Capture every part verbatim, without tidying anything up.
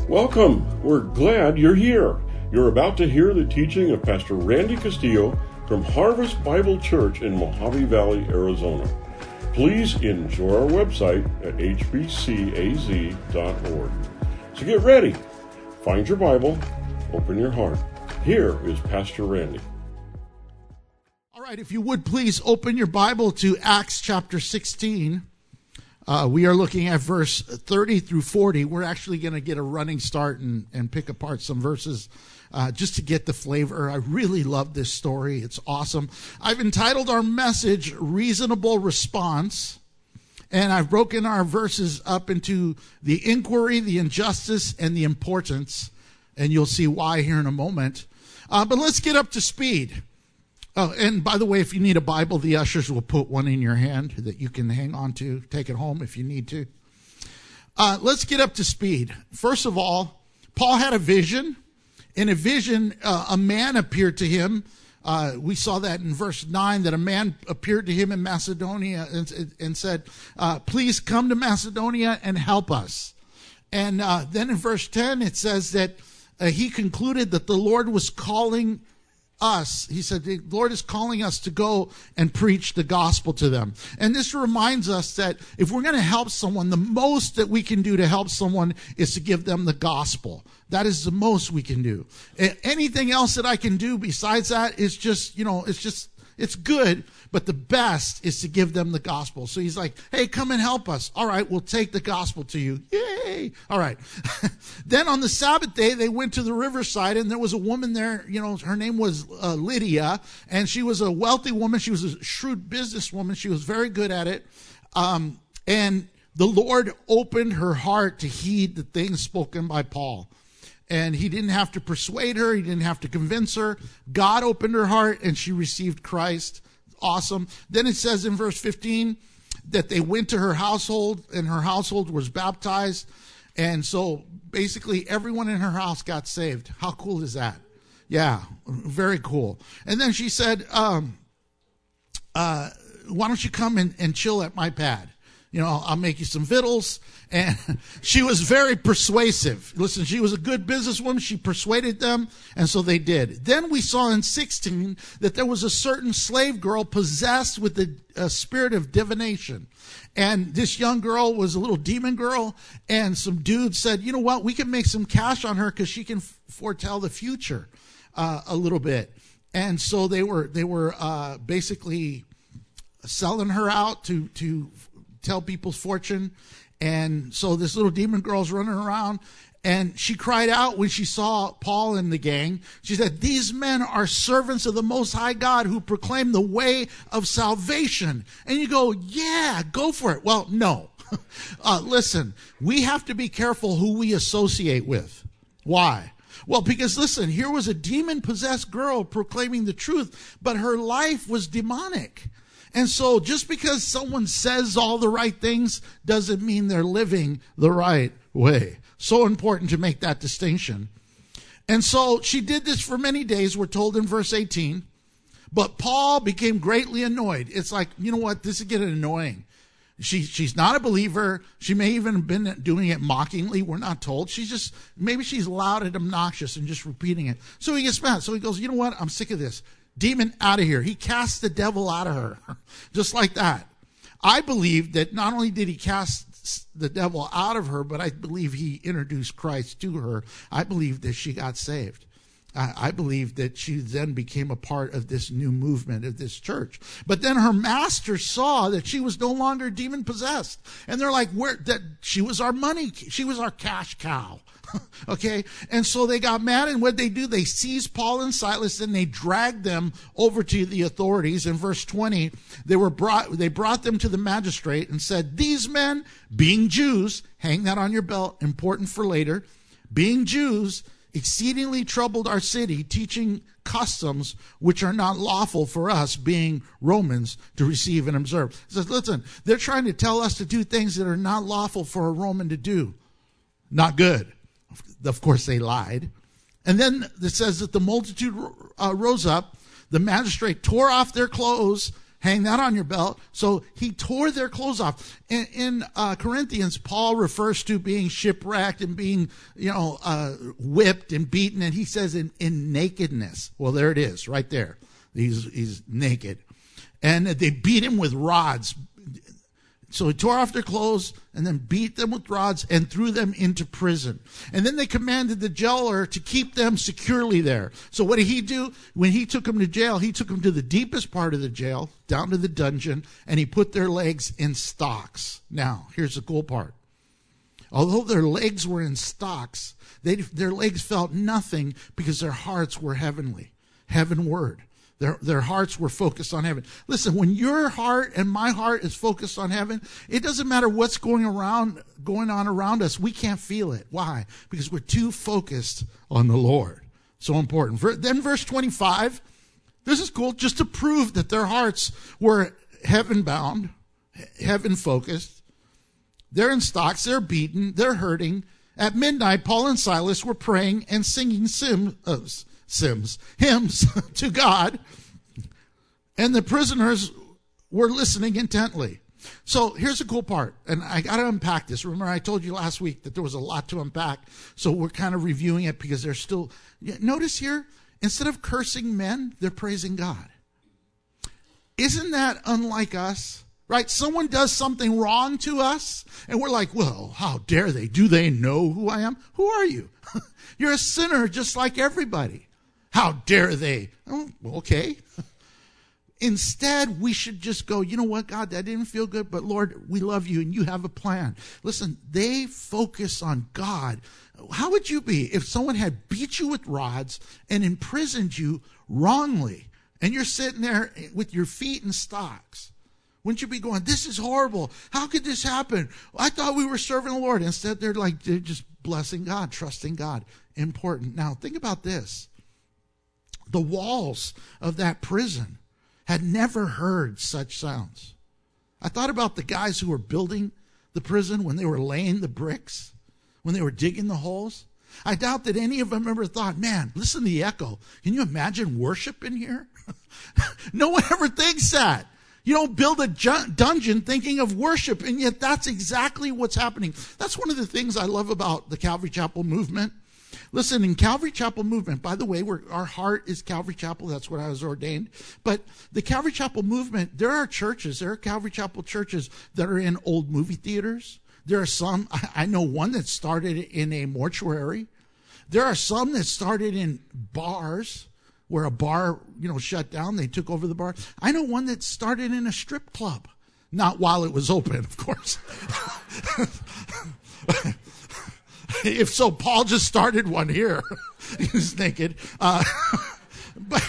Welcome. We're glad you're here. You're about to hear the teaching of Pastor Randy Castillo from Harvest Bible Church in Mojave Valley, Arizona. Please enjoy our website at h b c a z dot org. So get ready. Find your Bible. Open your heart. Here is Pastor Randy. All right, if you would please open your Bible to Acts chapter sixteen. Uh, we are looking at verse thirty through forty. We're actually going to get a running start and, and pick apart some verses uh, just to get the flavor. I really love this story. It's awesome. I've entitled our message, Reasonable Response. And I've broken our verses up into the inquiry, the injustice, and the importance. And you'll see why here in a moment. Uh, but let's get up to speed. Oh, and by the way, if you need a Bible, the ushers will put one in your hand that you can hang on to, take it home if you need to. Uh, let's get up to speed. First of all, Paul had a vision. In a vision, uh, a man appeared to him. Uh, we saw that in verse nine, that a man appeared to him in Macedonia and, and said, uh, please come to Macedonia and help us. And uh, then in verse ten, it says that uh, he concluded that the Lord was calling us. He said, the Lord is calling us to go and preach the gospel to them. And this reminds us that if we're going to help someone, the most that we can do to help someone is to give them the gospel. That is the most we can do. Anything else that I can do besides that is just, you know, it's just, it's good, but the best is to give them the gospel. So he's like, hey, come and help us. All right, we'll take the gospel to you. Yay. All right. Then on the Sabbath day, they went to the riverside, and there was a woman there, you know, her name was uh, Lydia, and she was a wealthy woman. She was a shrewd businesswoman. She was very good at it. Um, and the Lord opened her heart to heed the things spoken by Paul. And he didn't have to persuade her. He didn't have to convince her. God opened her heart, and she received Christ. Awesome. Then it says in verse fifteen that they went to her household, and her household was baptized. And so basically everyone in her house got saved. How cool is that? Yeah, very cool. And then she said, um, uh, why don't you come and, and chill at my pad? You know, I'll make you some victuals. And she was very persuasive. Listen, she was a good businesswoman. She persuaded them, and so they did. Then we saw in sixteen that there was a certain slave girl possessed with the uh, spirit of divination. And this young girl was a little demon girl, and some dude said, you know what, we can make some cash on her because she can f- foretell the future uh, a little bit. And so they were they were uh, basically selling her out to to tell people's fortune. And so this little demon girl's running around, and she cried out when she saw Paul and the gang. She said, these men are servants of the Most High God who proclaim the way of salvation. And you go, yeah, go for it. Well, no. uh, listen, we have to be careful who we associate with. Why? Well, because listen, here was a demon-possessed girl proclaiming the truth, but her life was demonic. And so just because someone says all the right things doesn't mean they're living the right way. So important to make that distinction. And so she did this for many days, we're told in verse eighteen. But Paul became greatly annoyed. It's like, you know what, this is getting annoying. She, she's not a believer. She may even have been doing it mockingly. We're not told. She's just, maybe she's loud and obnoxious and just repeating it. So he gets mad. So he goes, you know what, I'm sick of this. Demon, out of here. He cast the devil out of her, just like that. I believe that not only did he cast the devil out of her, but I believe he introduced Christ to her. I believe that she got saved. I, I believe that she then became a part of this new movement of this church. But then her master saw that she was no longer demon possessed. And they're like, where, that she was our money. She was our cash cow. Okay. And so they got mad, and what they do, they seized Paul and Silas, and they dragged them over to the authorities. In verse twenty, they were brought, they brought them to the magistrate and said, these men, being Jews, hang that on your belt, important for later, being Jews, exceedingly troubled our city, teaching customs which are not lawful for us, being Romans, to receive and observe. He says, listen, they're trying to tell us to do things that are not lawful for a Roman to do. Not good. Of course, they lied. And then it says that the multitude uh, rose up. The magistrate tore off their clothes Hang that on your belt. So he tore their clothes off. In, in uh, Corinthians, Paul refers to being shipwrecked and being, you know, uh, whipped and beaten. And he says in, in nakedness. Well, there it is, right there. He's, he's naked. And they beat him with rods. So he tore off their clothes and then beat them with rods and threw them into prison. And then they commanded the jailer to keep them securely there. So what did he do? When he took them to jail, he took them to the deepest part of the jail, down to the dungeon, and he put their legs in stocks. Now, here's the cool part. Although their legs were in stocks, they, their legs felt nothing because their hearts were heavenly, heavenward. Their, their hearts were focused on heaven. Listen, when your heart and my heart is focused on heaven, it doesn't matter what's going around, going on around us. We can't feel it. Why? Because we're too focused on the Lord. So important. Then verse twenty-five, this is cool, just to prove that their hearts were heaven bound, heaven focused. They're in stocks, they're beaten, they're hurting. At midnight, Paul and Silas were praying and singing sim, uh, Sims, hymns to God, and the prisoners were listening intently. So here's the cool part, and I got to unpack this. Remember, I told you last week that there was a lot to unpack, so we're kind of reviewing it because they're still. Notice here, instead of cursing men, they're praising God. Isn't that unlike us? Right? Someone does something wrong to us, and we're like, well, how dare they? Do they know who I am? Who are you? You're a sinner just like everybody. How dare they? Oh, okay. Instead, we should just go, you know what, God, that didn't feel good, but Lord, we love you and you have a plan. Listen, they focus on God. How would you be if someone had beat you with rods and imprisoned you wrongly, and you're sitting there with your feet in stocks? Wouldn't you be going, this is horrible. How could this happen? I thought we were serving the Lord. Instead, they're like, they're just blessing God, trusting God. Important. Now, think about this. The walls of that prison had never heard such sounds. I thought about the guys who were building the prison when they were laying the bricks, when they were digging the holes. I doubt that any of them ever thought, man, listen to the echo. Can you imagine worship in here? No one ever thinks that. You don't build a ju- dungeon thinking of worship, and yet that's exactly what's happening. That's one of the things I love about the Calvary Chapel movement. Listen, in Calvary Chapel movement, by the way, we're, our heart is Calvary Chapel. That's what I was ordained. But the Calvary Chapel movement, there are churches, there are Calvary Chapel churches that are in old movie theaters. There are some, I, I know one that started in a mortuary. There are some that started in bars where a bar, you know, shut down. They took over the bar. I know one that started in a strip club. Not while it was open, of course. If so, Paul just started one here. He was naked. Uh, but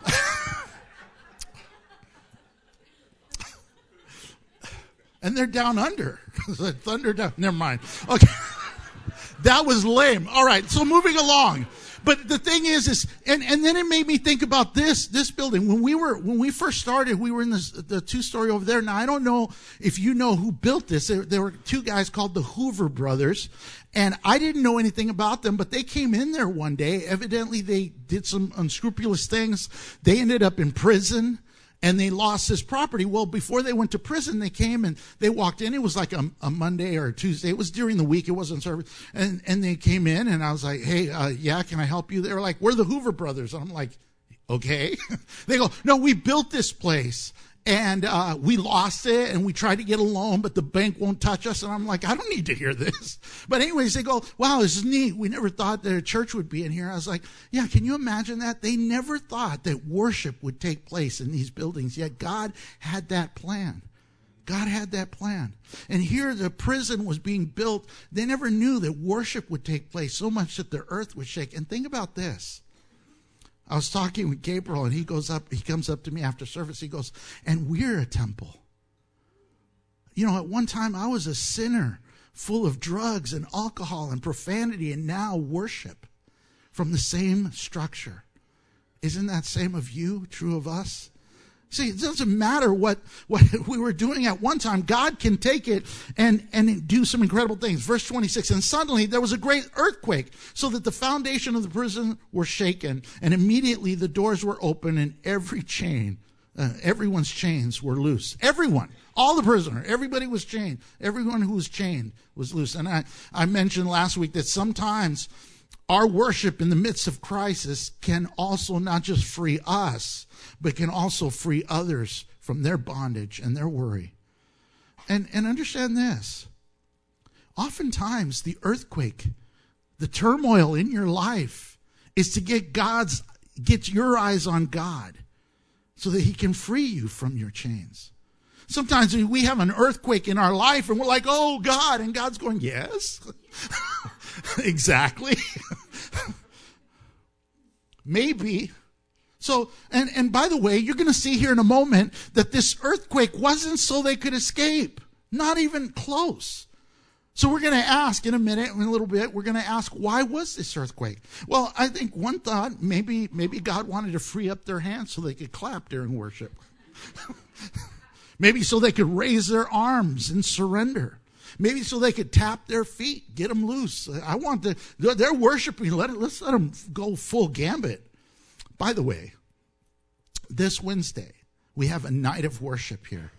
and they're down under. Thunder down. Never mind. Okay. That was lame. All right. So moving along. But the thing is, is and, and then it made me think about this this building. When we were when we first started, we were in this, the two story over there. Now I don't know if you know who built this. There, there were two guys called the Hoover brothers, and I didn't know anything about them. But they came in there one day. Evidently, they did some unscrupulous things. They ended up in prison. And they lost this property. Well, before they went to prison, they came and they walked in. It was like a, a Monday or a Tuesday. It was during the week. It wasn't service. And, and they came in and I was like, hey, uh, yeah, can I help you? They were like, we're the Hoover brothers. And I'm like, okay. They go, no, we built this place and uh, we lost it and we tried to get a loan, but the bank won't touch us. And I'm like, I don't need to hear this. But anyways, they go, wow, this is neat. We never thought that a church would be in here. I was like, yeah, can you imagine that? They never thought that worship would take place in these buildings, yet God had that plan. God had that plan. And here the prison was being built. They never knew that worship would take place so much that the earth would shake. And think about this. I was talking with Gabriel, and he goes up, he comes up to me after service. He goes, and we're a temple. You know, at one time I was a sinner full of drugs and alcohol and profanity, and now worship from the same structure. Isn't that same of you, true of us? See, it doesn't matter what, what we were doing at one time. God can take it and, and do some incredible things. Verse twenty-six, and suddenly there was a great earthquake, so that the foundation of the prison were shaken, and immediately the doors were open and every chain Uh, everyone's chains were loose. Everyone. All the prisoner. Everybody was chained. Everyone who was chained was loose. And I, I mentioned last week that sometimes our worship in the midst of crisis can also not just free us, but can also free others from their bondage and their worry. And, and understand this. Oftentimes, the earthquake, the turmoil in your life is to get God's, get your eyes on God so that he can free you from your chains. Sometimes we have an earthquake in our life and we're like, oh, God. And God's going, yes, exactly. Maybe. So, and, and by the way, you're going to see here in a moment that this earthquake wasn't so they could escape. Not even close. So we're going to ask in a minute, in a little bit, we're going to ask, why was this earthquake? Well, I think one thought, maybe, maybe God wanted to free up their hands so they could clap during worship. Maybe so they could raise their arms and surrender. Maybe so they could tap their feet, get them loose. I want to, they're worshiping. Let it, let's let them go full gambit. By the way, this Wednesday, we have a night of worship here.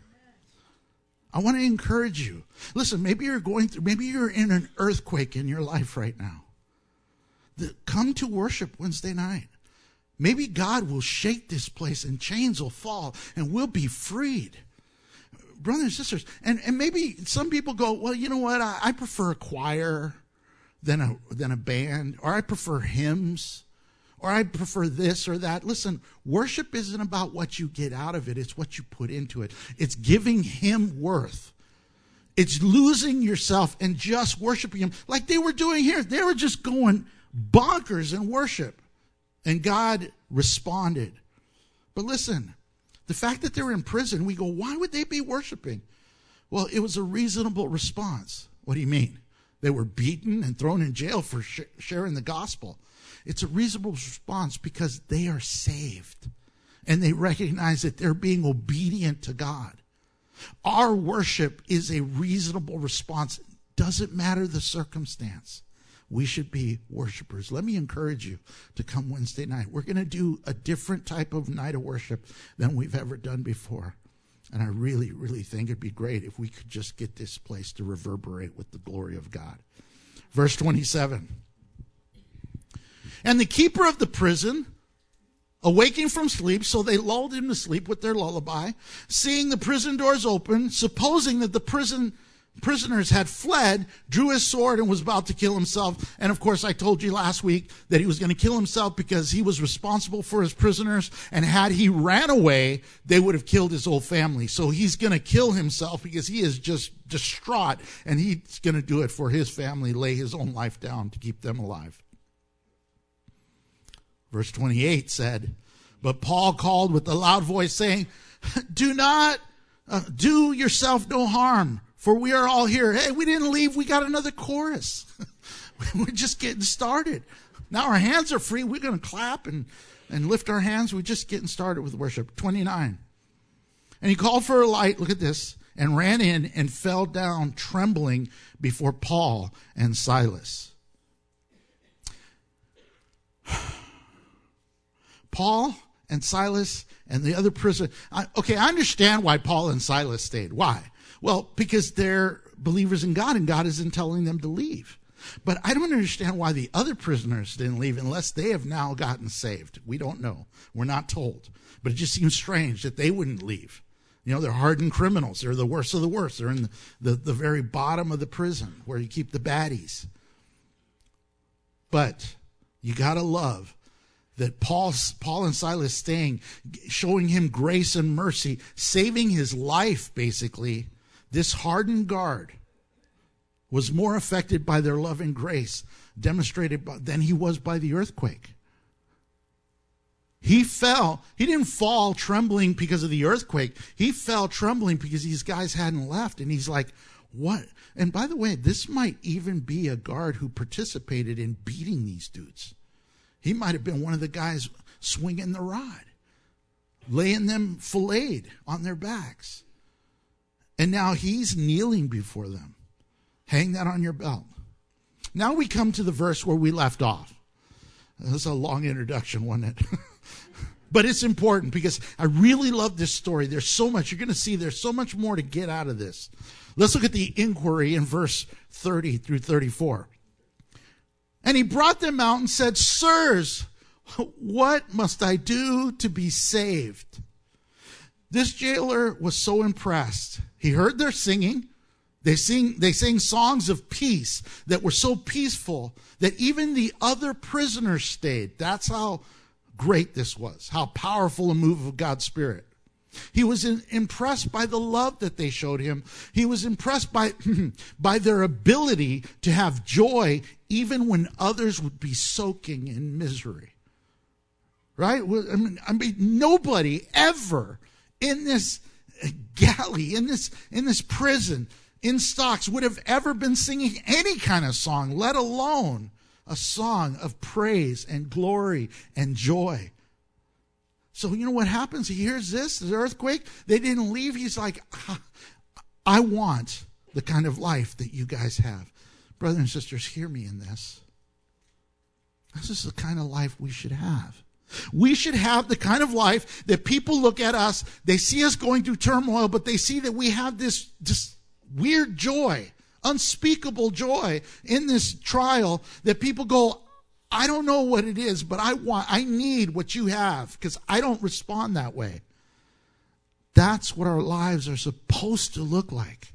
I want to encourage you. Listen, maybe you're going through, maybe you're in an earthquake in your life right now. The, come to worship Wednesday night. Maybe God will shake this place and chains will fall and we'll be freed. Brothers and sisters, and, and maybe some people go, well, you know what, I, I prefer a choir than a, than a band, or I prefer hymns, or I prefer this or that. Listen, worship isn't about what you get out of it. It's what you put into it. It's giving him worth. It's losing yourself and just worshiping him like they were doing here. They were just going bonkers in worship. And God responded. But listen, the fact that they were in prison, we go, why would they be worshiping? Well, it was a reasonable response. What do you mean? They were beaten and thrown in jail for sh- sharing the gospel. It's a reasonable response because they are saved and they recognize that they're being obedient to God. Our worship is a reasonable response. Doesn't matter the circumstance. We should be worshipers. Let me encourage you to come Wednesday night. We're going to do a different type of night of worship than we've ever done before. And I really, really think it'd be great if we could just get this place to reverberate with the glory of God. Verse twenty-seven. And the keeper of the prison, awaking from sleep, so they lulled him to sleep with their lullaby, seeing the prison doors open, supposing that the prison prisoners had fled, drew his sword and was about to kill himself. And of course, I told you last week that he was going to kill himself because he was responsible for his prisoners. And had he ran away, they would have killed his whole family. So he's going to kill himself because he is just distraught. And he's going to do it for his family, lay his own life down to keep them alive. Verse twenty-eight said, but Paul called with a loud voice saying, do not, uh, do yourself no harm, for we are all here. Hey, we didn't leave. We got another chorus. We're just getting started. Now our hands are free. We're going to clap and, and lift our hands. We're just getting started with worship. twenty-nine. And he called for a light. Look at this. And ran in and fell down trembling before Paul and Silas. Paul and Silas and the other prisoner. I, okay, I understand why Paul and Silas stayed. Why? Well, because they're believers in God and God isn't telling them to leave. But I don't understand why the other prisoners didn't leave unless they have now gotten saved. We don't know. We're not told. But it just seems strange that they wouldn't leave. You know, they're hardened criminals. They're the worst of the worst. They're in the, the, the very bottom of the prison where you keep the baddies. But you got to love that Paul, Paul and Silas staying, showing him grace and mercy, saving his life, basically. This hardened guard was more affected by their love and grace demonstrated by, than he was by the earthquake. He fell. He didn't fall trembling because of the earthquake. He fell trembling because these guys hadn't left. And he's like, what? And by the way, this might even be a guard who participated in beating these dudes. He might have been one of the guys swinging the rod, laying them filleted on their backs. And now he's kneeling before them. Hang that on your belt. Now we come to the verse where we left off. This is a long introduction, wasn't it? But it's important because I really love this story. There's so much. You're going to see there's so much more to get out of this. Let's look at the inquiry in verse thirty through thirty-four. And he brought them out and said, Sirs, what must I do to be saved? This jailer was so impressed. He heard their singing. They sing, they sang songs of peace that were so peaceful that even the other prisoners stayed. That's how great this was, how powerful a move of God's Spirit. He was in, impressed by the love that they showed him. He was impressed by, by their ability to have joy even when others would be soaking in misery. Right? I mean, I mean nobody ever in this galley, in this, in this prison, in stocks would have ever been singing any kind of song, let alone a song of praise and glory and joy. So you know what happens? He hears this, the earthquake. They didn't leave. He's like, I want the kind of life that you guys have. Brothers and sisters, hear me in this. This is the kind of life we should have. We should have the kind of life that people look at us, they see us going through turmoil, but they see that we have this, this weird joy, unspeakable joy in this trial that people go, I don't know what it is, but I want, I need what you have because I don't respond that way. That's what our lives are supposed to look like.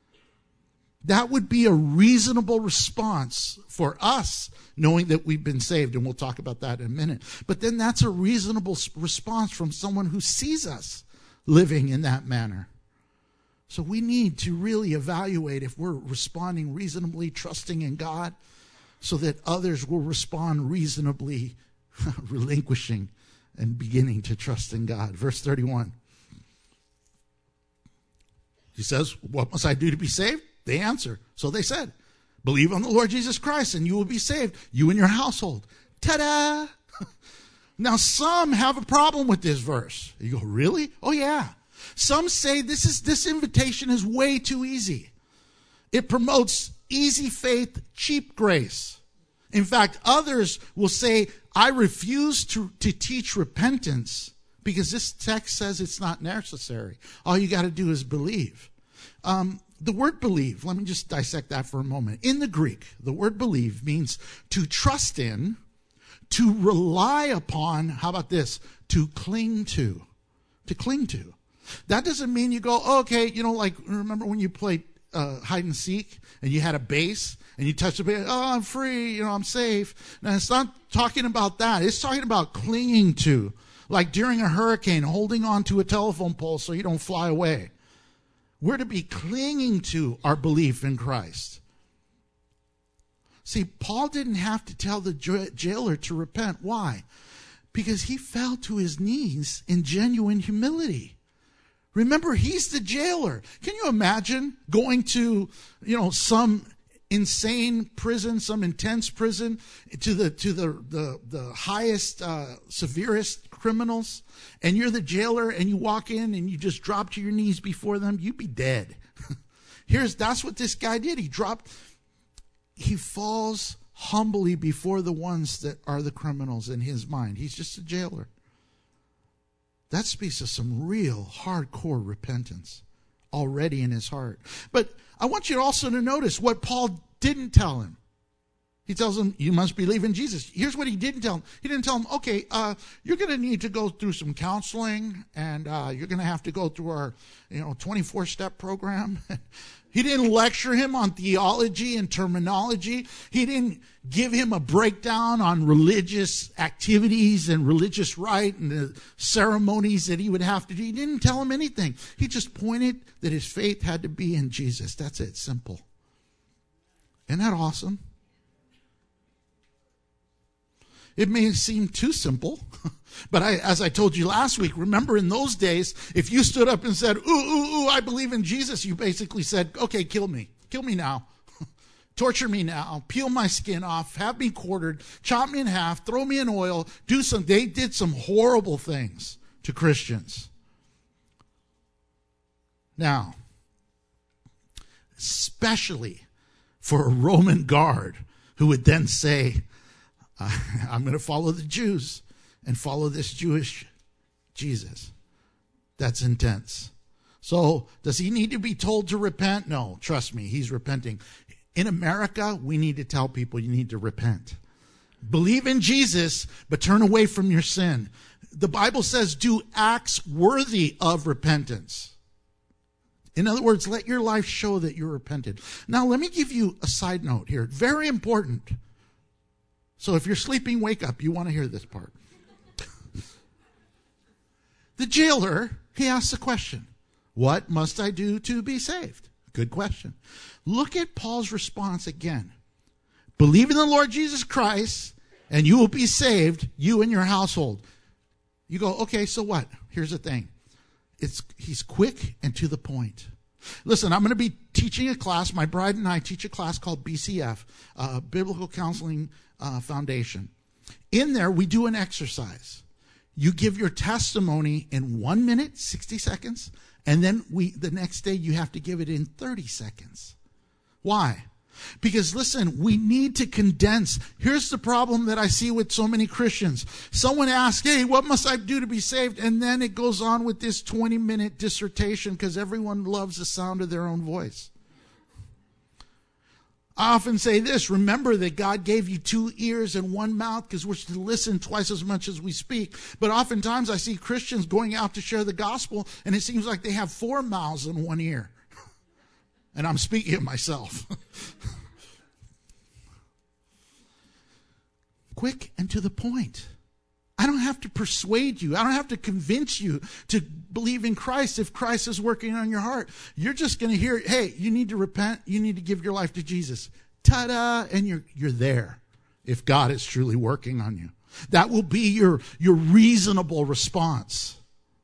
That would be a reasonable response for us, knowing that we've been saved, and we'll talk about that in a minute. But then that's a reasonable response from someone who sees us living in that manner. So we need to really evaluate if we're responding reasonably, trusting in God, so that others will respond reasonably, relinquishing and beginning to trust in God. Verse thirty-one. He says, what must I do to be saved? They answer. So they said, believe on the Lord Jesus Christ and you will be saved, you and your household. Ta-da! Now some have a problem with this verse. You go, really? Oh yeah. Some say this is this invitation is way too easy. It promotes easy faith, cheap grace. In fact, others will say, I refuse to, to teach repentance because this text says it's not necessary. All you got to do is believe. Um, the word believe, let me just dissect that for a moment. In the Greek, the word believe means to trust in, to rely upon, how about this? To cling to. To cling to. That doesn't mean you go, oh, okay, you know, like, remember when you played uh, hide and seek and you had a base and you touched the base, oh, I'm free, you know, I'm safe. Now, it's not talking about that. It's talking about clinging to, like during a hurricane, holding on to a telephone pole so you don't fly away. We're to be clinging to our belief in Christ. See, Paul didn't have to tell the jailer to repent. Why? Because he fell to his knees in genuine humility. Remember, he's the jailer. Can you imagine going to, you know, some insane prison, some intense prison, to the to the the, the highest, uh, severest criminals, and you're the jailer, and you walk in and you just drop to your knees before them? You'd be dead. Here's that's what this guy did. He dropped. He falls humbly before the ones that are the criminals in his mind. He's just a jailer. That speaks of some real hardcore repentance already in his heart. But I want you also to notice what Paul didn't tell him. He tells him, you must believe in Jesus. Here's what he didn't tell him. He didn't tell him, okay, uh, you're going to need to go through some counseling, and uh, you're going to have to go through our, you know, twenty-four step program. He didn't lecture him on theology and terminology. He didn't give him a breakdown on religious activities and religious rite and the ceremonies that he would have to do. He didn't tell him anything. He just pointed that his faith had to be in Jesus. That's it, simple. Isn't that awesome? It may seem too simple, but I, as I told you last week, remember in those days, if you stood up and said, ooh, ooh, ooh, I believe in Jesus, you basically said, okay, kill me. Kill me now. Torture me now. Peel my skin off. Have me quartered. Chop me in half. Throw me in oil. Do some. They did some horrible things to Christians. Now, especially for a Roman guard who would then say, I'm going to follow the Jews and follow this Jewish Jesus. That's intense. So does he need to be told to repent? No, trust me, he's repenting. In America, we need to tell people you need to repent. Believe in Jesus, but turn away from your sin. The Bible says do acts worthy of repentance. In other words, let your life show that you're repented. Now, let me give you a side note here. Very important. So if you're sleeping, wake up. You want to hear this part. The jailer, he asks a question. What must I do to be saved? Good question. Look at Paul's response again. Believe in the Lord Jesus Christ, and you will be saved, you and your household. You go, okay, so what? Here's the thing. It's he's quick and to the point. Listen, I'm going to be teaching a class. My bride and I teach a class called B C F, uh, Biblical Counseling uh, Foundation. In there, we do an exercise. You give your testimony in one minute, sixty seconds, and then we the next day you have to give it in thirty seconds. Why? Because listen, we need to condense. Here's the problem that I see with so many Christians. Someone asks, hey, what must I do to be saved? And then it goes on with this twenty minute dissertation because everyone loves the sound of their own voice. I often say this, remember that God gave you two ears and one mouth because we're to listen twice as much as we speak. But oftentimes I see Christians going out to share the gospel and it seems like they have four mouths and one ear. And I'm speaking of myself. Quick and to the point. I don't have to persuade you. I don't have to convince you to believe in Christ if Christ is working on your heart. You're just going to hear, hey, you need to repent. You need to give your life to Jesus. Ta-da! And you're you're there if God is truly working on you. That will be your, your reasonable response.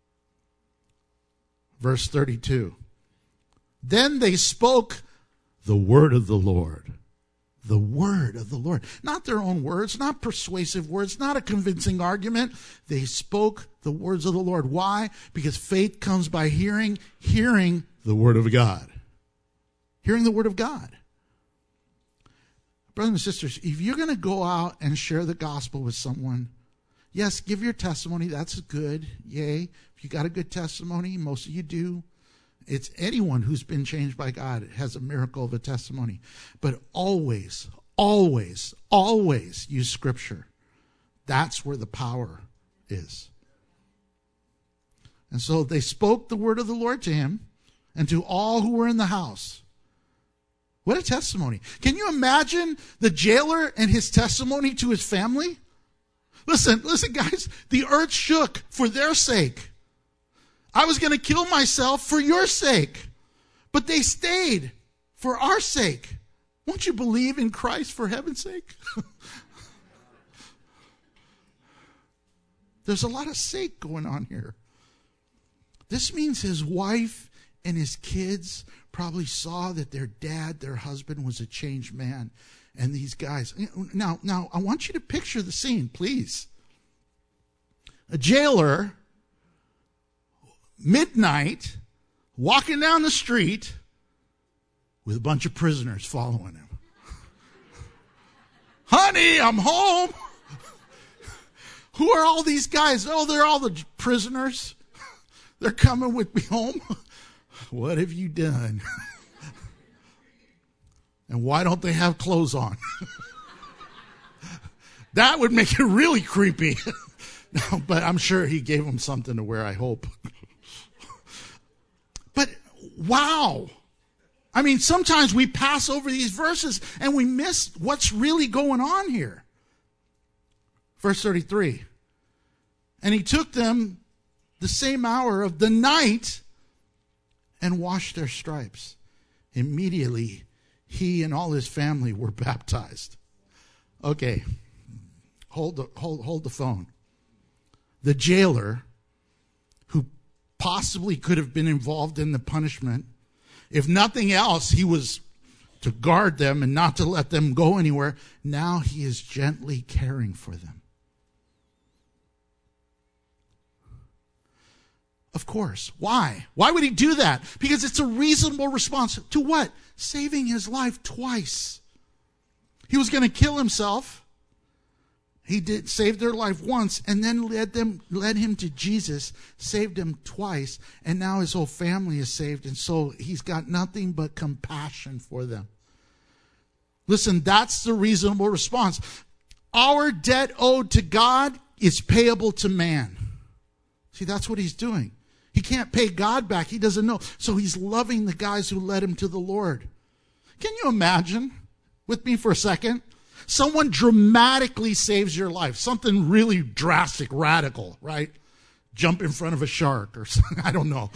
Verse thirty-two. Then they spoke the word of the Lord. The word of the Lord. Not their own words, not persuasive words, not a convincing argument. They spoke the words of the Lord. Why? Because faith comes by hearing, hearing the word of God. Hearing the word of God. Brothers and sisters, if you're going to go out and share the gospel with someone, yes, give your testimony. That's good. Yay. If you got a good testimony, most of you do. It's anyone who's been changed by God has a miracle of a testimony. But always, always, always use Scripture. That's where the power is. And so they spoke the word of the Lord to him and to all who were in the house. What a testimony. Can you imagine the jailer and his testimony to his family? Listen, listen, guys, the earth shook for their sake. I was going to kill myself for your sake, but they stayed for our sake. Won't you believe in Christ for heaven's sake? There's a lot of sake going on here. This means his wife and his kids probably saw that their dad, their husband, was a changed man. And these guys, now, now I want you to picture the scene, please. A jailer, midnight, walking down the street with a bunch of prisoners following him. Honey, I'm home. Who are all these guys? Oh, they're all the prisoners. They're coming with me home. What have you done? And why don't they have clothes on? That would make it really creepy. No, but I'm sure he gave them something to wear, I hope. But wow. I mean, sometimes we pass over these verses and we miss what's really going on here. Verse thirty-three. And he took them the same hour of the night and washed their stripes. Immediately, he and all his family were baptized. Okay, hold the, hold, hold the phone. The jailer, who possibly could have been involved in the punishment, if nothing else, he was to guard them and not to let them go anywhere. Now he is gently caring for them. Of course. Why? Why would he do that? Because it's a reasonable response to what? Saving his life twice. He was going to kill himself, He did saved their life once and then led them, led him to Jesus, saved him twice, and now his whole family is saved. And so he's got nothing but compassion for them. Listen, that's the reasonable response. Our debt owed to God is payable to man. See, that's what he's doing. He can't pay God back. He doesn't know. So he's loving the guys who led him to the Lord. Can you imagine with me for a second? Someone dramatically saves your life. Something really drastic, radical, right? Jump in front of a shark or something. I don't know.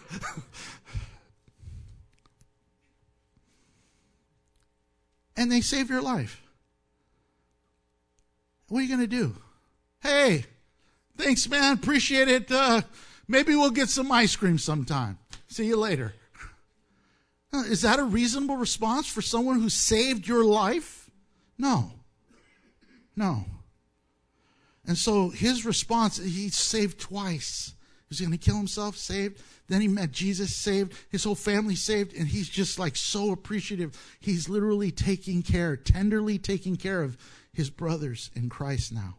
And they save your life. What are you going to do? Hey, thanks, man. Appreciate it. Uh, maybe we'll get some ice cream sometime. See you later. Is that a reasonable response for someone who saved your life? No. No. And so his response, he saved twice. He was going to kill himself, saved. Then he met Jesus, saved. His whole family saved. And he's just like so appreciative. He's literally taking care, tenderly taking care of his brothers in Christ now.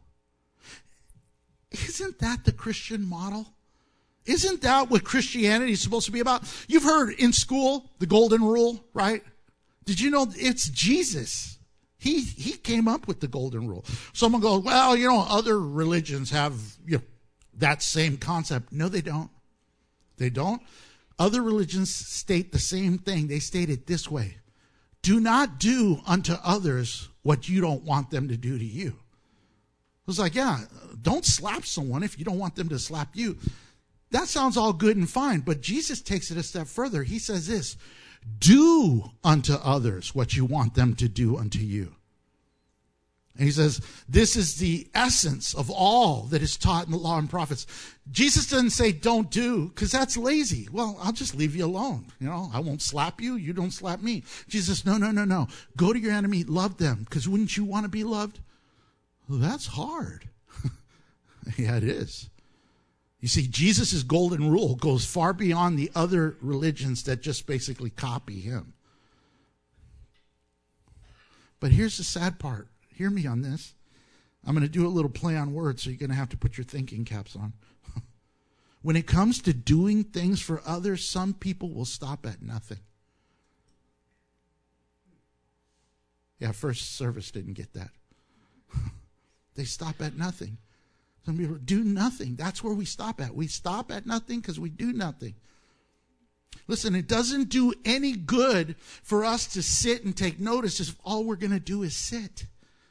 Isn't that the Christian model? Isn't that what Christianity is supposed to be about? You've heard in school the golden rule, right? Did you know it's Jesus? He he came up with the golden rule. Someone goes, well, you know, other religions have you know, that same concept. No, they don't. They don't. Other religions state the same thing. They state it this way. Do not do unto others what you don't want them to do to you. It was like, yeah, don't slap someone if you don't want them to slap you. That sounds all good and fine, but Jesus takes it a step further. He says this, do unto others what you want them to do unto you. And he says, this is the essence of all that is taught in the law and prophets. Jesus doesn't say don't do, because that's lazy. Well, I'll just leave you alone. You know, I won't slap you. You don't slap me. Jesus, no, no, no, no. Go to your enemy, love them, because wouldn't you want to be loved? Well, that's hard. Yeah, it is. You see, Jesus' golden rule goes far beyond the other religions that just basically copy him. But here's the sad part. Hear me on this. I'm going to do a little play on words, so you're going to have to put your thinking caps on. When it comes to doing things for others, some people will stop at nothing. Yeah, first service didn't get that. They stop at nothing. Some people do nothing. That's where we stop at. We stop at nothing because we do nothing. Listen, it doesn't do any good for us to sit and take notice if all we're going to do is sit.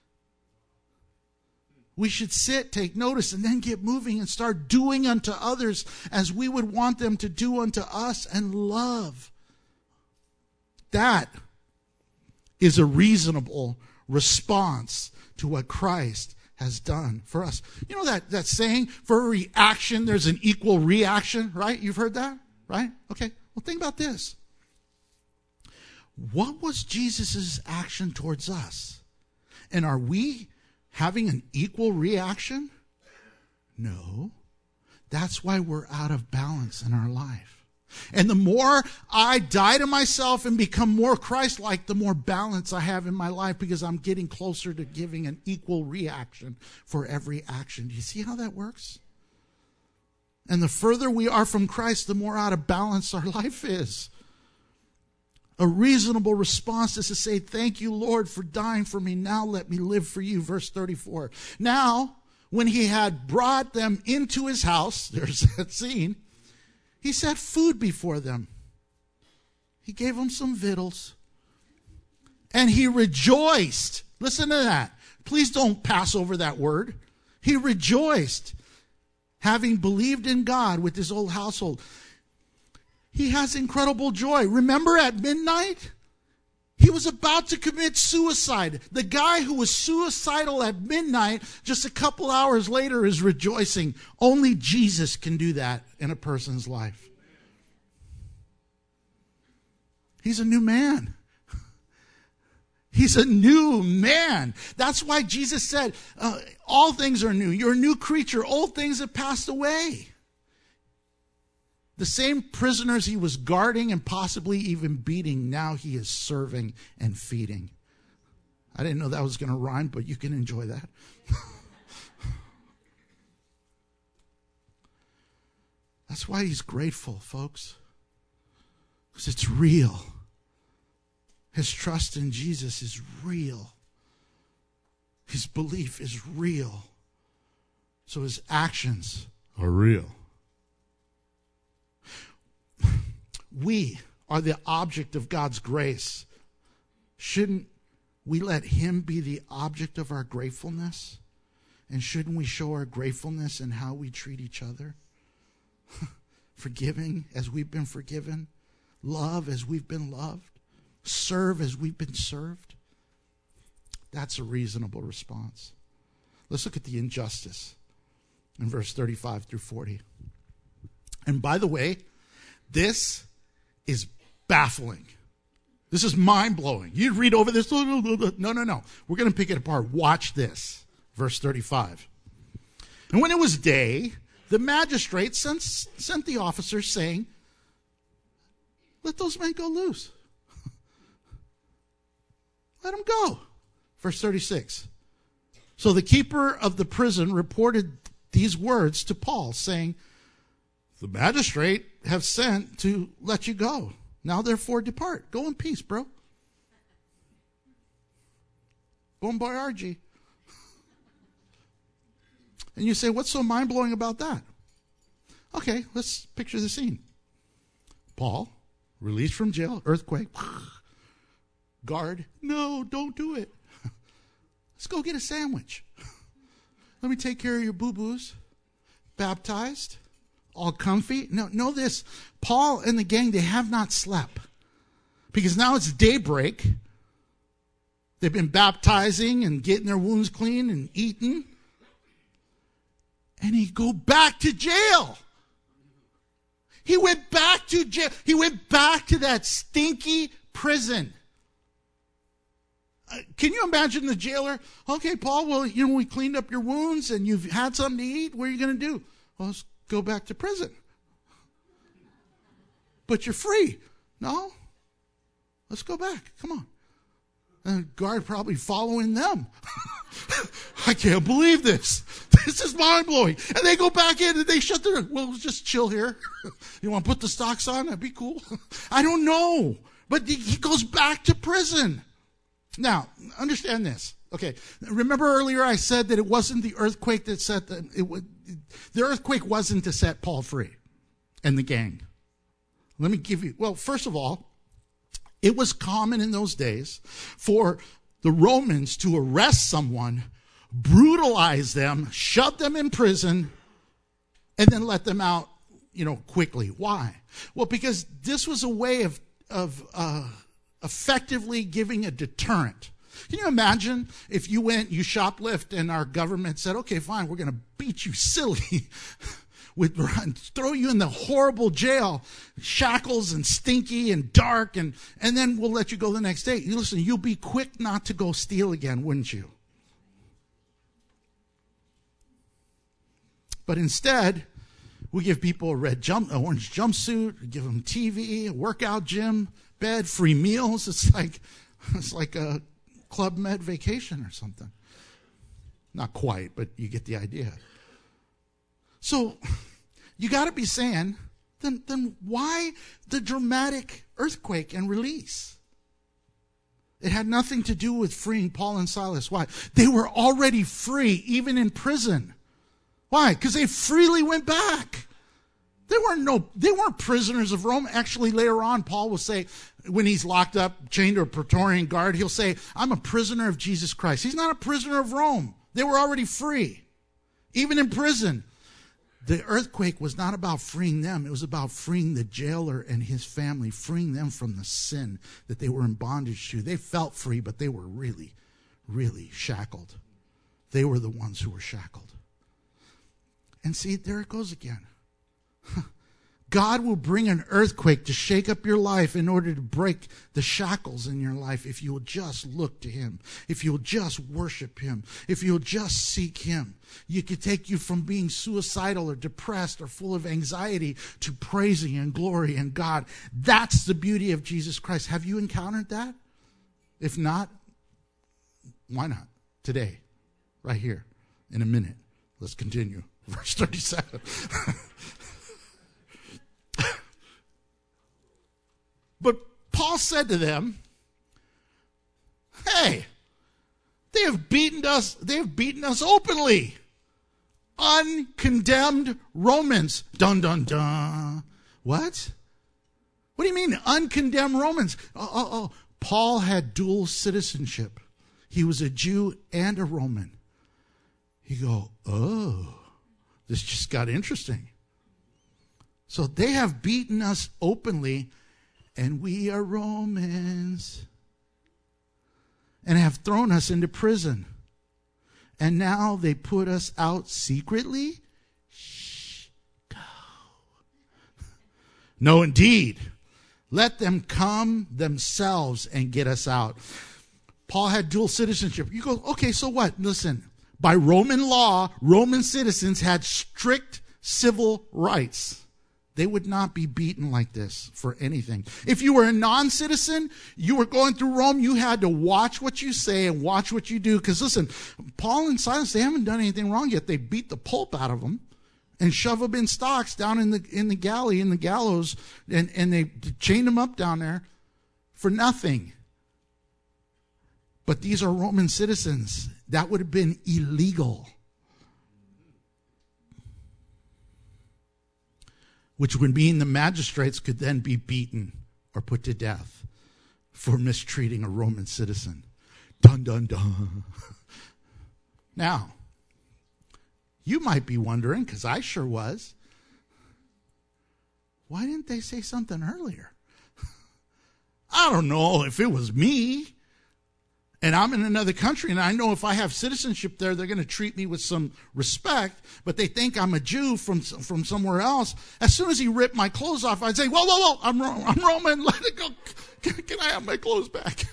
We should sit, take notice, and then get moving and start doing unto others as we would want them to do unto us, and love. That is a reasonable response to what Christ has done for us. You know that, that saying, for a reaction, there's an equal reaction, right? You've heard that, right? Okay, well, think about this. What was Jesus' action towards us? And are we having an equal reaction? No. That's why we're out of balance in our life. And the more I die to myself and become more Christ-like, the more balance I have in my life, because I'm getting closer to giving an equal reaction for every action. Do you see how that works? And the further we are from Christ, the more out of balance our life is. A reasonable response is to say, thank you, Lord, for dying for me. Now let me live for you. Verse thirty-four. Now, when he had brought them into his house, there's that scene, he set food before them. He gave them some victuals. And he rejoiced. Listen to that. Please don't pass over that word. He rejoiced, having believed in God with his whole household. He has incredible joy. Remember at midnight? He was about to commit suicide. The guy who was suicidal at midnight, just a couple hours later, is rejoicing. Only Jesus can do that in a person's life. He's a new man. He's a new man. That's why Jesus said, uh, all things are new. You're a new creature. Old things have passed away. The same prisoners he was guarding and possibly even beating, now he is serving and feeding. I didn't know that was going to rhyme, but you can enjoy that. That's why he's grateful, folks. Because it's real. His trust in Jesus is real. His belief is real. So his actions are real. We are the object of God's grace. Shouldn't we let him be the object of our gratefulness? And shouldn't we show our gratefulness in how we treat each other? Forgiving as we've been forgiven. Love as we've been loved. Serve as we've been served. That's a reasonable response. Let's look at the injustice in verse thirty-five through forty. And by the way, this is baffling. This is mind-blowing. You read over this. No, no, no. We're going to pick it apart. Watch this. Verse thirty-five. And when it was day, the magistrate sent, sent the officers saying, let those men go loose. Let them go. Verse thirty-six. So the keeper of the prison reported these words to Paul, saying, the magistrate have sent to let you go. Now therefore depart. Go in peace, bro. Bon voyage. And you say, what's so mind-blowing about that? Okay, let's picture the scene. Paul, released from jail, earthquake. Guard, no, don't do it. Let's go get a sandwich. Let me take care of your boo-boos. Baptized, all comfy. No, know this. Paul and the gang, they have not slept. Because now it's daybreak. They've been baptizing and getting their wounds clean and eating. And he go back to jail. He went back to jail. He went back to that stinky prison. Uh, can you imagine the jailer? Okay, Paul, well, you know, we cleaned up your wounds and you've had something to eat. What are you going to do? Well, let's go back to prison. But you're free. No? Let's go back. Come on. And the guard probably following them. I can't believe this. This is mind-blowing. And they go back in and they shut their, well, just chill here. You want to put the stocks on? That'd be cool. I don't know. But he goes back to prison. Now, understand this. Okay, remember earlier I said that it wasn't the earthquake that set the, it would, the earthquake wasn't to set Paul free and the gang. Let me give you, well, first of all, it was common in those days for the Romans to arrest someone, brutalize them, shove them in prison, and then let them out, you know, quickly. Why? Well, because this was a way of, of uh, effectively giving a deterrent. Can you imagine if you went, you shoplift, and our government said, okay, fine, we're going to beat you silly. With throw you in the horrible jail, shackles and stinky and dark, and, and then we'll let you go the next day. You listen, you'll be quick not to go steal again, wouldn't you? But instead, we give people a red jump, an orange jumpsuit, we give them T V, a workout gym, bed, free meals. It's like it's like a Club Med vacation or something. Not quite, but you get the idea. So you got to be saying, then, then why the dramatic earthquake and release? It had nothing to do with freeing Paul and Silas. Why? They were already free, even in prison. Why? Because they freely went back. They weren't no, they weren't prisoners of Rome. Actually, later on, Paul will say, when he's locked up, chained to a Praetorian guard, he'll say, I'm a prisoner of Jesus Christ. He's not a prisoner of Rome. They were already free, even in prison. The earthquake was not about freeing them. It was about freeing the jailer and his family, freeing them from the sin that they were in bondage to. They felt free, but they were really, really shackled. They were the ones who were shackled. And see, there it goes again. God will bring an earthquake to shake up your life in order to break the shackles in your life if you will just look to him, if you'll just worship him, if you'll just seek him. He could take you from being suicidal or depressed or full of anxiety to praising and glory in God. That's the beauty of Jesus Christ. Have you encountered that? If not, why not? Today, right here, in a minute. Let's continue. Verse thirty-seven. Paul said to them, hey, they have beaten us, they have beaten us openly. Uncondemned Romans. Dun, dun, dun. What? What do you mean, uncondemned Romans? Oh, oh, oh. Paul had dual citizenship. He was a Jew and a Roman. You go, oh, this just got interesting. So they have beaten us openly, and we are Romans, and have thrown us into prison. And now they put us out secretly? Shh, go. No, indeed. Let them come themselves and get us out. Paul had dual citizenship. You go, okay, so what? Listen, by Roman law, Roman citizens had strict civil rights. They would not be beaten like this for anything. If you were a non-citizen, you were going through Rome, you had to watch what you say and watch what you do. Because listen, Paul and Silas, they haven't done anything wrong yet. They beat the pulp out of them and shove them in stocks down in the in the galley, in the gallows, and, and they chained them up down there for nothing. But these are Roman citizens. That would have been illegal. Which would mean the magistrates could then be beaten or put to death for mistreating a Roman citizen. Dun, dun, dun. Now, you might be wondering, because I sure was, why didn't they say something earlier? I don't know if it was me, and I'm in another country, and I know if I have citizenship there, they're going to treat me with some respect, but they think I'm a Jew from from somewhere else. As soon as he ripped my clothes off, I'd say, whoa, whoa, whoa, I'm, I'm Roman, let it go. Can, can I have my clothes back?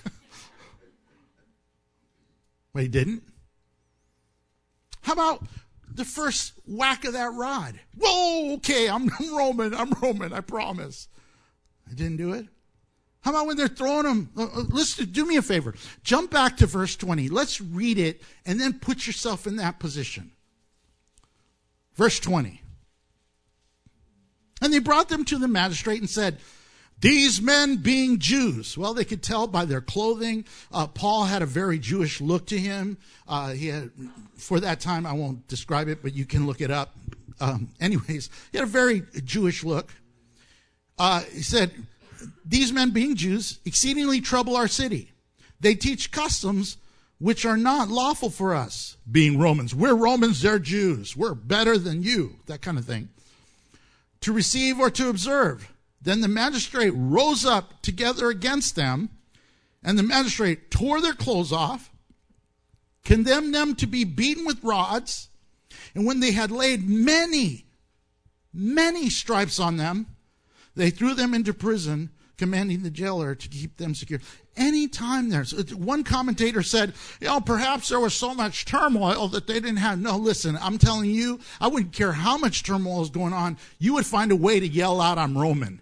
But he didn't. How about the first whack of that rod? Whoa, okay, I'm, I'm Roman, I'm Roman, I promise. I didn't do it. How about when they're throwing them? Uh, listen, do me a favor. Jump back to verse twenty. Let's read it and then put yourself in that position. Verse twenty. And they brought them to the magistrate and said, these men being Jews. Well, they could tell by their clothing. Uh, Paul had a very Jewish look to him. Uh, he had, for that time, I won't describe it, but you can look it up. Um, anyways, he had a very Jewish look. Uh, he said, these men being Jews exceedingly trouble our city. They teach customs which are not lawful for us, being Romans. We're Romans, they're Jews. We're better than you, that kind of thing. To receive or to observe. Then the magistrate rose up together against them, and the magistrate tore their clothes off, condemned them to be beaten with rods, and when they had laid many, many stripes on them, they threw them into prison, commanding the jailer to keep them secure. Anytime there's, one commentator said, you know, perhaps there was so much turmoil that they didn't have, no, listen, I'm telling you, I wouldn't care how much turmoil is going on, you would find a way to yell out, I'm Roman.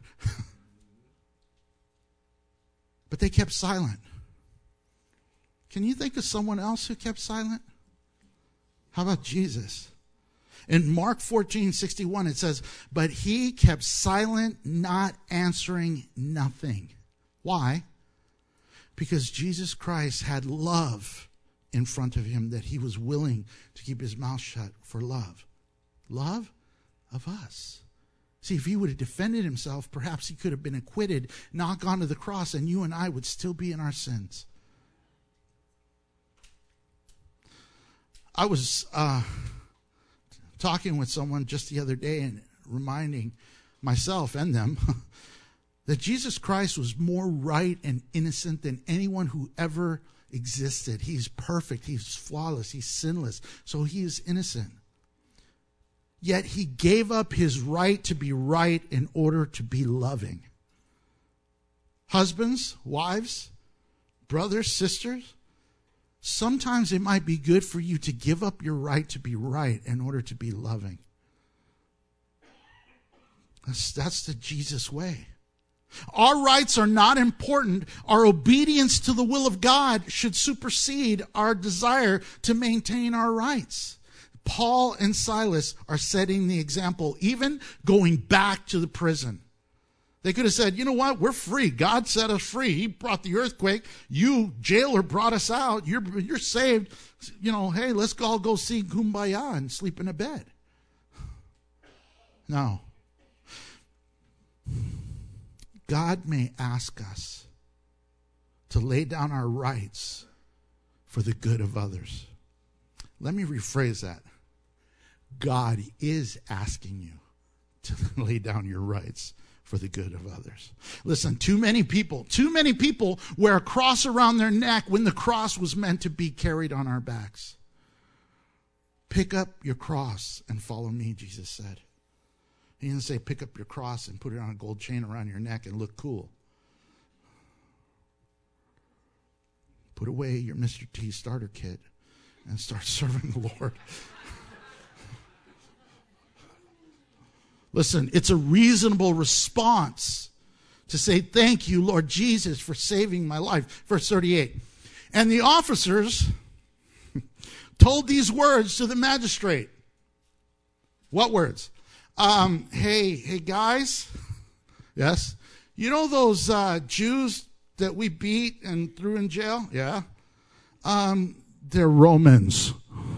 But they kept silent. Can you think of someone else who kept silent? How about Jesus? In Mark fourteen sixty-one, it says, but he kept silent, not answering nothing. Why? Because Jesus Christ had love in front of him that he was willing to keep his mouth shut for love. Love of us. See, if he would have defended himself, perhaps he could have been acquitted, not gone to the cross, and you and I would still be in our sins. I was uh, talking with someone just the other day and reminding myself and them that Jesus Christ was more right and innocent than anyone who ever existed. He's perfect. He's flawless. He's sinless. So he is innocent. Yet he gave up his right to be right in order to be loving. Husbands, wives, brothers, sisters, sometimes it might be good for you to give up your right to be right in order to be loving. That's, that's the Jesus way. Our rights are not important. Our obedience to the will of God should supersede our desire to maintain our rights. Paul and Silas are setting the example, even going back to the prison. They could have said, you know what, we're free. God set us free. He brought the earthquake. You, jailer, brought us out. You're, you're saved. You know, hey, let's all go sing Kumbaya and sleep in a bed. No. God may ask us to lay down our rights for the good of others. Let me rephrase that. God is asking you to lay down your rights for the good of others. Listen, too many people, too many people wear a cross around their neck when the cross was meant to be carried on our backs. Pick up your cross and follow me, Jesus said. He didn't say pick up your cross and put it on a gold chain around your neck and look cool. Put away your Mister T starter kit and start serving the Lord. Listen, it's a reasonable response to say, thank you, Lord Jesus, for saving my life. Verse thirty-eight. And the officers told these words to the magistrate. What words? Um, hey, hey guys. Yes. You know those uh, Jews that we beat and threw in jail? Yeah. Um, they're Romans.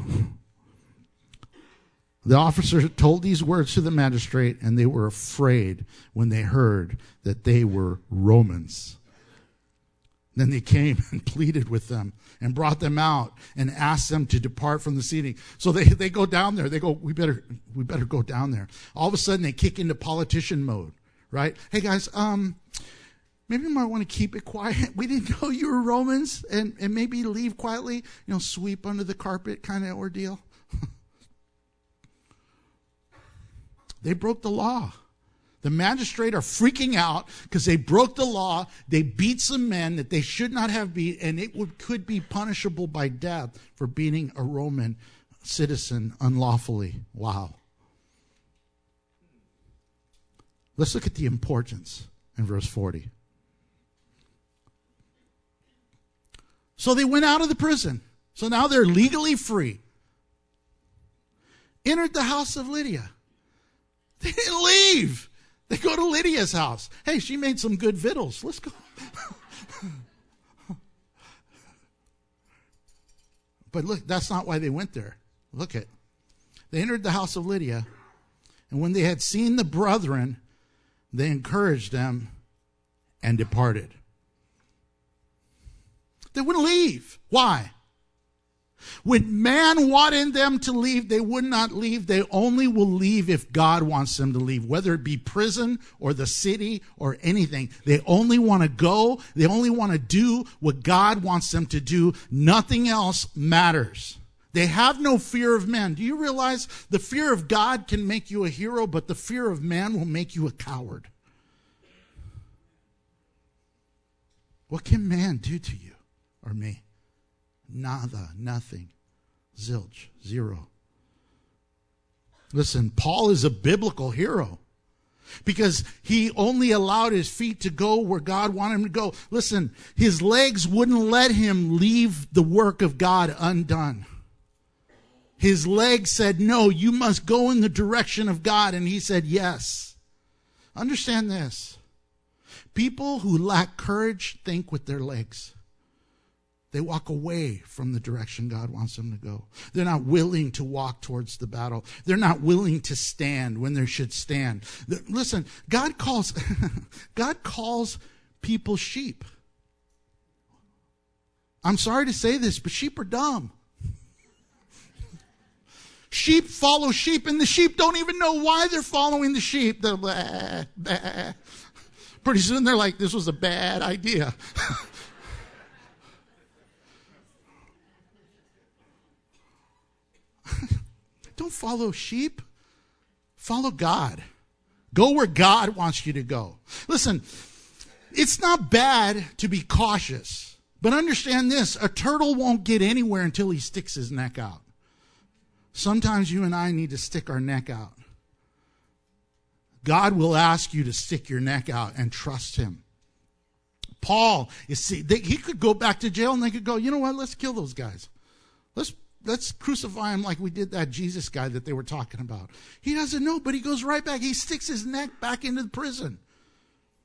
The officer told these words to the magistrate, and they were afraid when they heard that they were Romans. Then they came and pleaded with them and brought them out and asked them to depart from the city. So they, they go down there. They go, we better we better go down there. All of a sudden, they kick into politician mode, right? Hey, guys, um, maybe you might want to keep it quiet. We didn't know you were Romans, and, and maybe leave quietly, you know, sweep under the carpet kind of ordeal. They broke the law. The magistrate are freaking out because they broke the law. They beat some men that they should not have beat, and it would, could be punishable by death for beating a Roman citizen unlawfully. Wow. Let's look at the importance in verse forty. So they went out of the prison. So now they're legally free. Entered the house of Lydia. They didn't leave. They go to Lydia's house. Hey, she made some good victuals. Let's go. But look, that's not why they went there. Look at. They entered the house of Lydia, and when they had seen the brethren, they encouraged them and departed. They wouldn't leave. Why? When man wanted them to leave, they would not leave. They only will leave if God wants them to leave, whether it be prison or the city or anything. They only want to go. They only want to do what God wants them to do. Nothing else matters. They have no fear of men. Do you realize the fear of God can make you a hero, but the fear of man will make you a coward? What can man do to you or me? Nada, nothing, zilch, zero. Listen, Paul is a biblical hero because he only allowed his feet to go where God wanted him to go. Listen, his legs wouldn't let him leave the work of God undone. His legs said, no, you must go in the direction of God. And he said, yes. Understand this. People who lack courage think with their legs. They walk away from the direction God wants them to go. They're not willing to walk towards the battle. They're not willing to stand when they should stand. Listen, God calls, God calls people sheep. I'm sorry to say this, but sheep are dumb. Sheep follow sheep, and the sheep don't even know why they're following the sheep. They're blah, blah. Pretty soon they're like, this was a bad idea. Don't follow sheep. Follow God. Go where God wants you to go. Listen, it's not bad to be cautious, but understand this, a turtle won't get anywhere until he sticks his neck out. Sometimes you and I need to stick our neck out. God will ask you to stick your neck out and trust him. Paul, you see, they, he could go back to jail and they could go, you know what, let's kill those guys. Let's Let's crucify him like we did that Jesus guy that they were talking about. He doesn't know, but he goes right back. He sticks his neck back into the prison.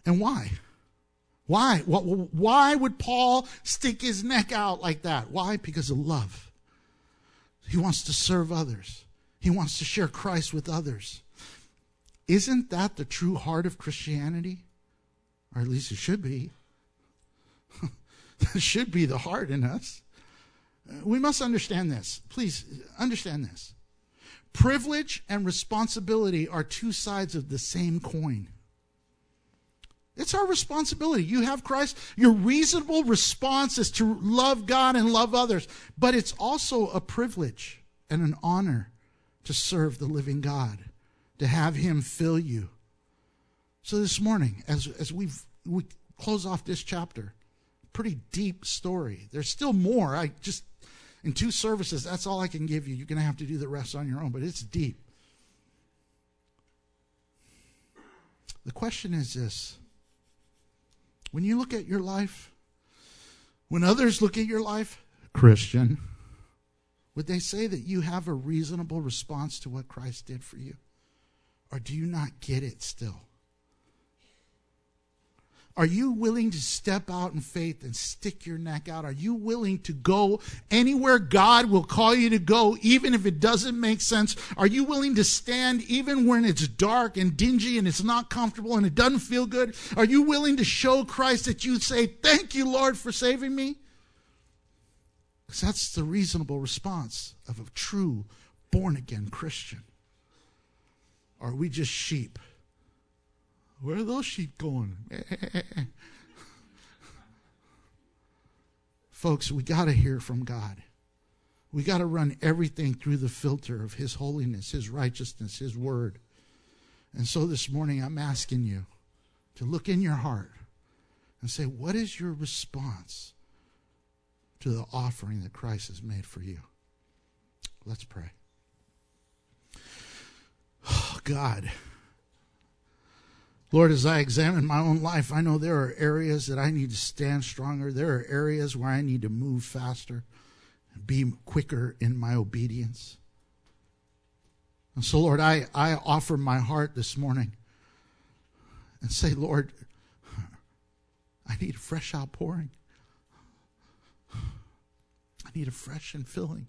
And why? Why? Why would Paul stick his neck out like that? Why? Because of love. He wants to serve others. He wants to share Christ with others. Isn't that the true heart of Christianity? Or at least it should be. That should be the heart in us. We must understand this. Please understand this. Privilege and responsibility are two sides of the same coin. It's our responsibility. You have Christ. Your reasonable response is to love God and love others. But it's also a privilege and an honor to serve the living God, to have Him fill you. So this morning, as, as we've, we close off this chapter, pretty deep story. There's still more. I just, in two services, that's all I can give you. You're going to have to do the rest on your own, but it's deep. The question is this. When you look at your life, when others look at your life, Christian, would they say that you have a reasonable response to what Christ did for you? Or do you not get it still? Are you willing to step out in faith and stick your neck out? Are you willing to go anywhere God will call you to go, even if it doesn't make sense? Are you willing to stand even when it's dark and dingy and it's not comfortable and it doesn't feel good? Are you willing to show Christ that you say, thank you, Lord, for saving me? Because that's the reasonable response of a true born-again Christian. Or are we just sheep? Where are those sheep going? Folks, we got to hear from God. We got to run everything through the filter of His holiness, His righteousness, His word. And so this morning I'm asking you to look in your heart and say, what is your response to the offering that Christ has made for you? Let's pray. Oh, God. Lord, as I examine my own life, I know there are areas that I need to stand stronger. There are areas where I need to move faster and be quicker in my obedience. And so, Lord, I, I offer my heart this morning and say, Lord, I need a fresh outpouring. I need a fresh infilling.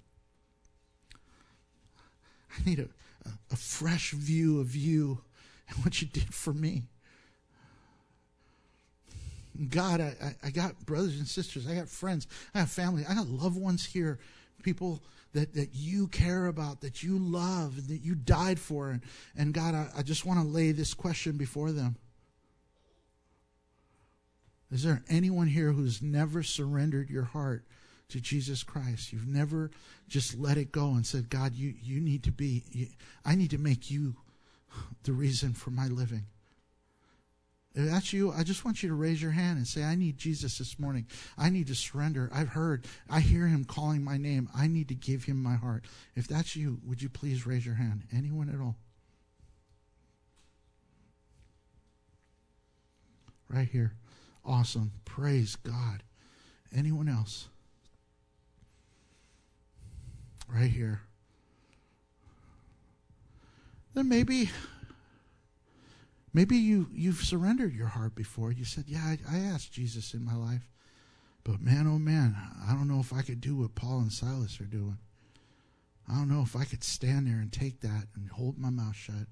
I need a, a, a fresh view of you and what you did for me. God, I, I got brothers and sisters. I got friends. I have family. I got loved ones here. People that, that you care about, that you love, and that you died for. And, and God, I, I just want to lay this question before them. Is there anyone here who's never surrendered your heart to Jesus Christ? You've never just let it go and said, God, you, you need to be, you, I need to make you the reason for my living. If that's you, I just want you to raise your hand and say, I need Jesus this morning. I need to surrender. I've heard, I hear Him calling my name. I need to give Him my heart. If that's you, would you please raise your hand? Anyone at all? Right here. Awesome. Praise God. Anyone else? Right here. Then maybe... Maybe you, you've surrendered your heart before. You said, yeah, I, I asked Jesus in my life. But man, oh man, I don't know if I could do what Paul and Silas are doing. I don't know if I could stand there and take that and hold my mouth shut.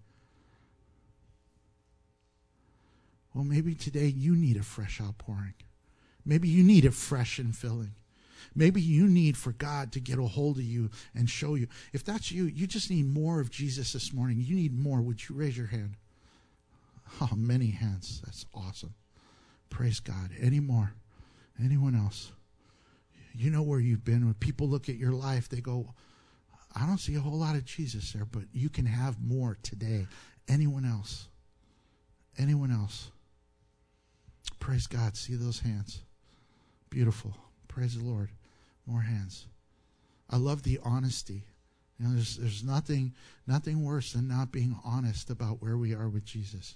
Well, maybe today you need a fresh outpouring. Maybe you need a fresh infilling. Maybe you need for God to get a hold of you and show you. If that's you, you just need more of Jesus this morning. You need more. Would you raise your hand? Oh, many hands. That's awesome. Praise God. Any more? Anyone else? You know where you've been. When people look at your life, they go, I don't see a whole lot of Jesus there, but you can have more today. Anyone else? Anyone else? Praise God. See those hands? Beautiful. Praise the Lord. More hands. I love the honesty. You know, there's there's nothing nothing worse than not being honest about where we are with Jesus.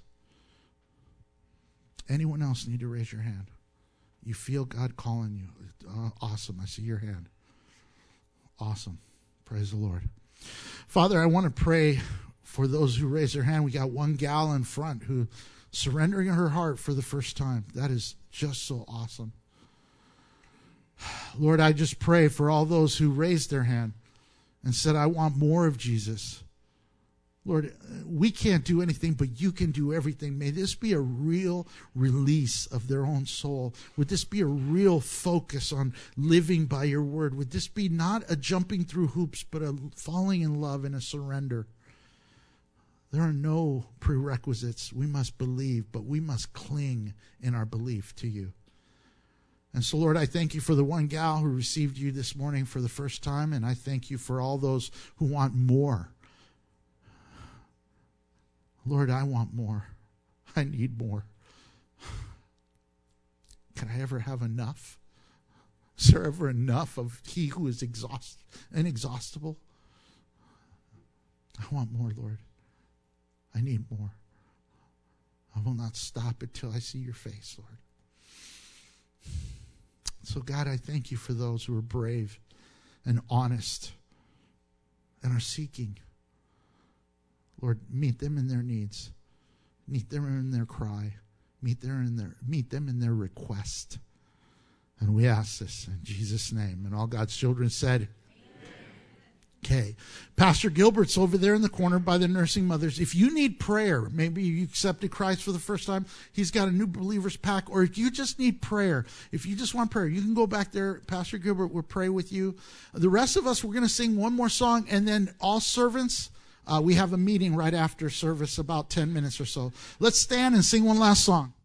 Anyone else need to raise your hand? You feel God calling you. Uh, awesome. I see your hand. Awesome. Praise the Lord. Father, I want to pray for those who raise their hand. We got one gal in front who surrendering her heart for the first time. That is just so awesome. Lord, I just pray for all those who raised their hand and said, I want more of Jesus. Lord, we can't do anything, but you can do everything. May this be a real release of their own soul. Would this be a real focus on living by your word? Would this be not a jumping through hoops, but a falling in love and a surrender? There are no prerequisites. We must believe, but we must cling in our belief to you. And so, Lord, I thank you for the one gal who received you this morning for the first time, and I thank you for all those who want more. Lord, I want more. I need more. Can I ever have enough? Is there ever enough of he who is exhaust, inexhaustible? I want more, Lord. I need more. I will not stop until I see your face, Lord. So, God, I thank you for those who are brave and honest and are seeking. Lord, meet them in their needs. Meet them in their cry. Meet them in their, meet them in their request. And we ask this in Jesus' name. And all God's children said, okay. Pastor Gilbert's over there in the corner by the nursing mothers. If you need prayer, maybe you accepted Christ for the first time, he's got a new believers pack. Or if you just need prayer, if you just want prayer, you can go back there. Pastor Gilbert will pray with you. The rest of us, we're going to sing one more song. And then all servants, uh, we have a meeting right after service, about ten minutes or so. Let's stand and sing one last song.